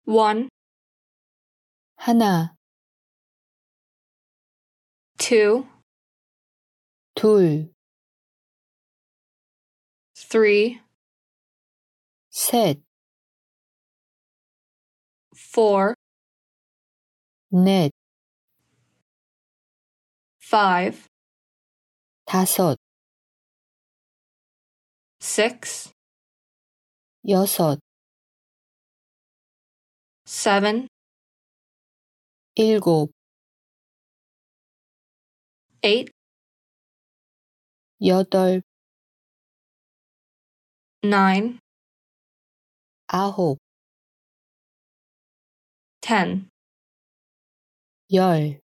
1, 하나, 2, 둘, 3, 셋, 4, 넷, 5, 다섯, 6, 여섯, 7, 일곱, 8, 여덟, 9, 아홉, 10. 열.